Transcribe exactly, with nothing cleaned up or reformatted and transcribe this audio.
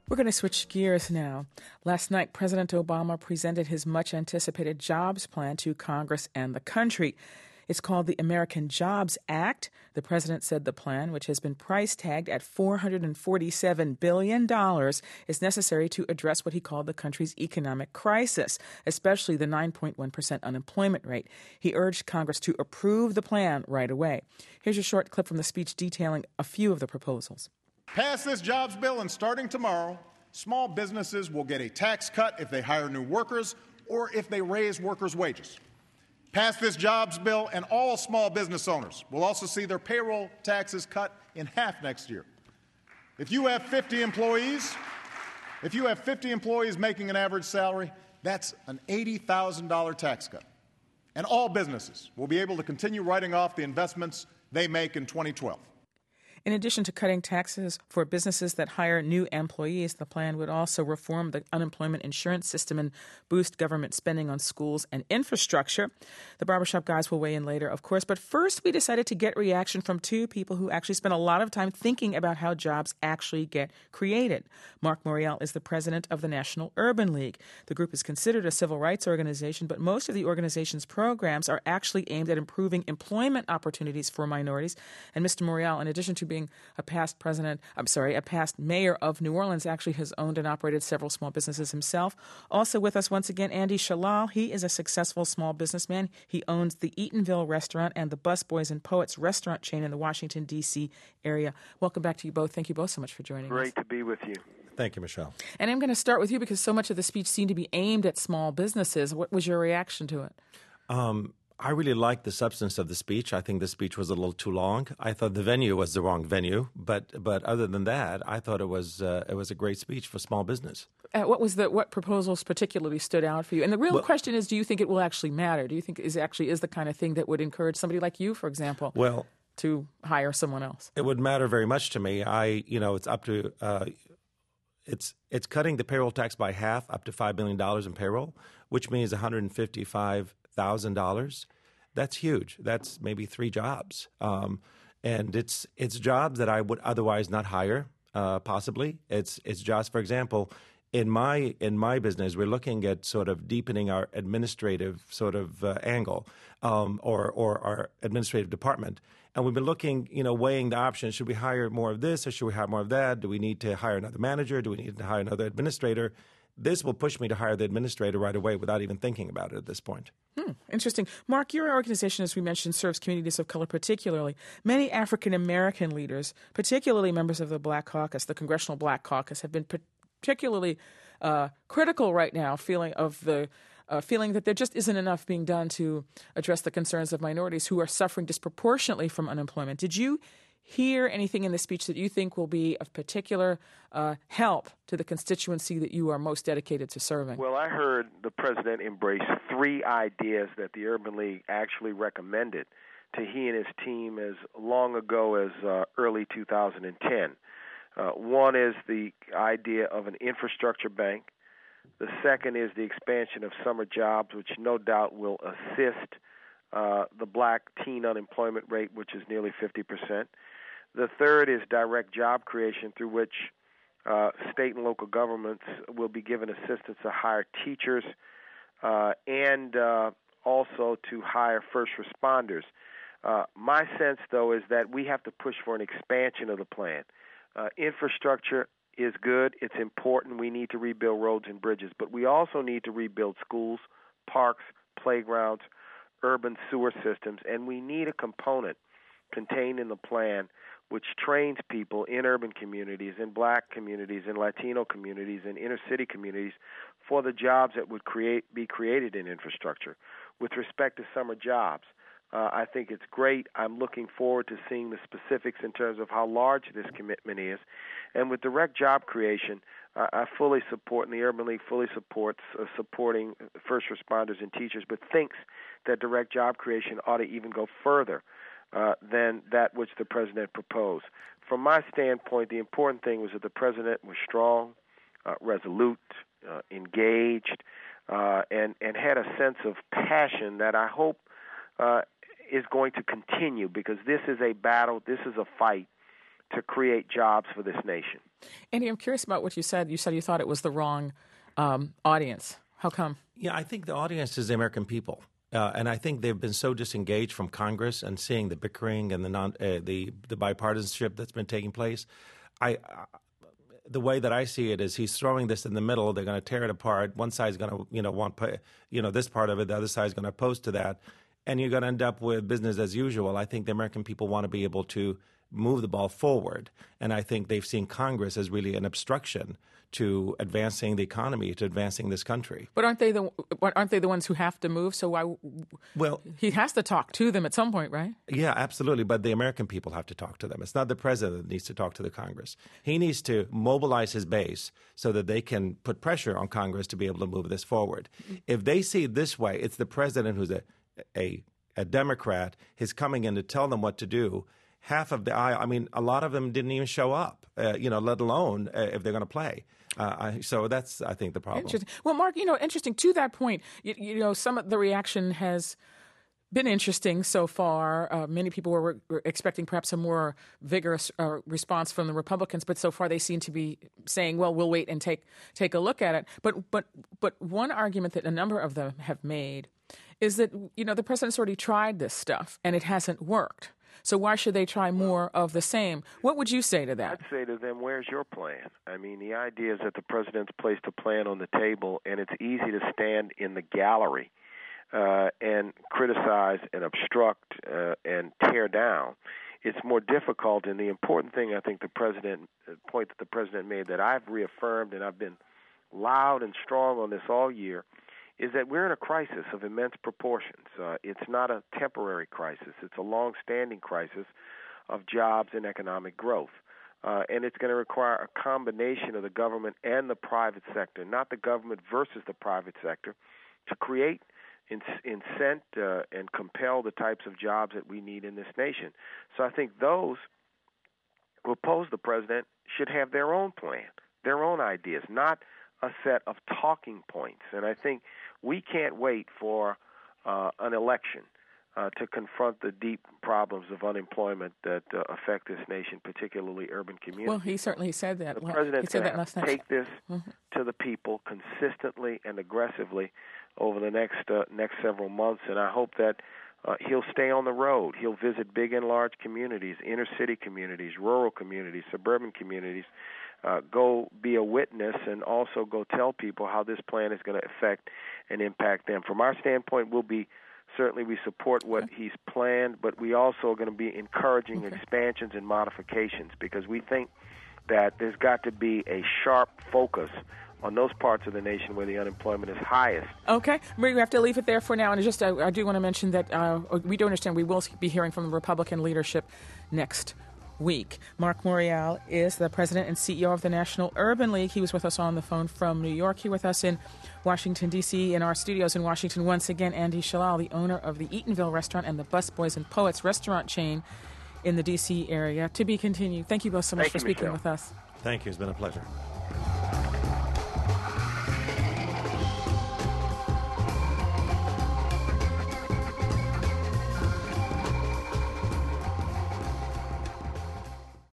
We're going to switch gears now. Last night, President Obama presented his much-anticipated jobs plan to Congress and the country. It's called the American Jobs Act. The president said the plan, which has been price tagged at four hundred forty-seven billion dollars, is necessary to address what he called the country's economic crisis, especially the nine point one percent unemployment rate. He urged Congress to approve the plan right away. Here's a short clip from the speech detailing a few of the proposals. Pass this jobs bill, and starting tomorrow, small businesses will get a tax cut if they hire new workers or if they raise workers' wages. Pass this jobs bill, and all small business owners will also see their payroll taxes cut in half next year. If you have fifty employees, if you have fifty employees making an average salary, that's an eighty thousand dollars tax cut. And all businesses will be able to continue writing off the investments they make in twenty twelve. In addition to cutting taxes for businesses that hire new employees, the plan would also reform the unemployment insurance system and boost government spending on schools and infrastructure. The barbershop guys will weigh in later, of course. But first, we decided to get reaction from two people who actually spend a lot of time thinking about how jobs actually get created. Mark Morial is the president of the National Urban League. The group is considered a civil rights organization, but most of the organization's programs are actually aimed at improving employment opportunities for minorities. And Mister Morial, in addition to being a past president, I'm sorry, a past mayor of New Orleans, actually has owned and operated several small businesses himself. Also with us once again, Andy Shalal. He is a successful small businessman. He owns the Eatonville restaurant and the Busboys and Poets restaurant chain in the Washington, D C area. Welcome back to you both. Thank you both so much for joining Great us. Great to be with you. Thank you, Michelle. And I'm going to start with you because so much of the speech seemed to be aimed at small businesses. What was your reaction to it? Um, I really liked the substance of the speech. I think the speech was a little too long. I thought the venue was the wrong venue, but but other than that, I thought it was uh, it was a great speech for small business. Uh, what was the what proposals particularly stood out for you? And the real well, question is, do you think it will actually matter? Do you think is actually is the kind of thing that would encourage somebody like you, for example, well, to hire someone else? It would matter very much to me. I you know it's up to uh, it's it's cutting the payroll tax by half, up to five billion dollars in payroll, which means one hundred fifty-five thousand dollars. That's huge. That's maybe three jobs, um, and it's it's jobs that I would otherwise not hire. Uh, possibly, it's it's jobs. For example, in my in my business, we're looking at sort of deepening our administrative sort of uh, angle, um, or or our administrative department, and we've been looking, you know, weighing the options. Should we hire more of this, or should we hire more of that? Do we need to hire another manager? Do we need to hire another administrator? This will push me to hire the administrator right away without even thinking about it at this point. Hmm, interesting. Mark, your organization, as we mentioned, serves communities of color particularly. Many African-American leaders, particularly members of the Black Caucus, the Congressional Black Caucus, have been particularly uh, critical right now, feeling of the uh, feeling that there just isn't enough being done to address the concerns of minorities who are suffering disproportionately from unemployment. Did you hear anything in the speech that you think will be of particular uh, help to the constituency that you are most dedicated to serving? Well, I heard the president embrace three ideas that the Urban League actually recommended to he and his team as long ago as uh, early two thousand ten. Uh, one is the idea of an infrastructure bank. The second is the expansion of summer jobs, which no doubt will assist uh, the black teen unemployment rate, which is nearly fifty percent. The third is direct job creation, through which uh, state and local governments will be given assistance to hire teachers uh, and uh, also to hire first responders. Uh, my sense, though, is that we have to push for an expansion of the plan. Uh, infrastructure is good. It's important. We need to rebuild roads and bridges, but we also need to rebuild schools, parks, playgrounds, urban sewer systems, and we need a component contained in the plan which trains people in urban communities, in black communities, in Latino communities, in inner city communities for the jobs that would create be created in infrastructure. With respect to summer jobs, uh, I think it's great. I'm looking forward to seeing the specifics in terms of how large this commitment is. And with direct job creation, uh, I fully support, and the Urban League fully supports uh, supporting first responders and teachers, but thinks that direct job creation ought to even go further Uh, than that which the president proposed. From my standpoint, the important thing was that the president was strong, uh, resolute, uh, engaged, uh, and, and had a sense of passion that I hope uh, is going to continue, because this is a battle, this is a fight to create jobs for this nation. Andy, I'm curious about what you said. You said you thought it was the wrong um, audience. How come? Yeah, I think the audience is the American people. Uh, and I think they've been so disengaged from Congress and seeing the bickering and the non, uh, the the bipartisanship that's been taking place. I, uh, the way that I see it is he's throwing this in the middle. They're going to tear it apart. One side's going to you know want you know this part of it. The other side's going to oppose to that, and you're going to end up with business as usual. I think the American people want to be able to move the ball forward, and I think they've seen Congress as really an obstruction to advancing the economy, to advancing this country. But aren't they the aren't they the ones who have to move? So why? Well, he has to talk to them at some point, right? Yeah, absolutely. But the American people have to talk to them. It's not the president that needs to talk to the Congress. He needs to mobilize his base so that they can put pressure on Congress to be able to move this forward. If they see it this way, it's the president who's a a, a Democrat. He's coming in to tell them what to do. Half of the aisle, I mean, a lot of them didn't even show up, uh, you know, let alone uh, if they're going to play. Uh, I, so that's, I think, the problem. Interesting. Well, Mark, you know, interesting to that point, you, you know, some of the reaction has been interesting so far. Uh, many people were, were expecting perhaps a more vigorous uh, response from the Republicans, but so far they seem to be saying, well, we'll wait and take take a look at it. But but but one argument that a number of them have made is that, you know, the president's already tried this stuff and it hasn't worked. So why should they try more of the same? What would you say to that? I'd say to them, where's your plan? I mean, the idea is that the president's placed a plan on the table, and it's easy to stand in the gallery uh, and criticize and obstruct uh, and tear down. It's more difficult, and the important thing I think the president, the point that the president made that I've reaffirmed, and I've been loud and strong on this all year, is that we're in a crisis of immense proportions. Uh, it's not a temporary crisis. It's a long-standing crisis of jobs and economic growth. Uh, and it's going to require a combination of the government and the private sector, not the government versus the private sector, to create, in, incent, uh, and compel the types of jobs that we need in this nation. So I think those who oppose the president should have their own plan, their own ideas, not a set of talking points. And I think we can't wait for uh, an election uh, to confront the deep problems of unemployment that uh, affect this nation, particularly urban communities. Well, he certainly said that. The well, president's going to take this mm-hmm. to the people consistently and aggressively over the next uh, next several months, and I hope that uh, he'll stay on the road. He'll visit big and large communities, inner city communities, rural communities, suburban communities, Uh, go be a witness and also go tell people how this plan is going to affect and impact them. From our standpoint, we'll be certainly we support what okay. he's planned, but we also are going to be encouraging okay. expansions and modifications because we think that there's got to be a sharp focus on those parts of the nation where the unemployment is highest. Okay. We have to leave it there for now. And just I, I do want to mention that uh, we do understand we will be hearing from the Republican leadership next week. Mark Morial is the president and C E O of the National Urban League. He was with us on the phone from New York. Here with us in Washington, D C, in our studios in Washington. Once again, Andy Shalal, the owner of the Eatonville Restaurant and the Busboys and Poets restaurant chain in the D C area. To be continued. Thank you both so much Thank for you, speaking Michelle. with us. Thank you. It's been a pleasure.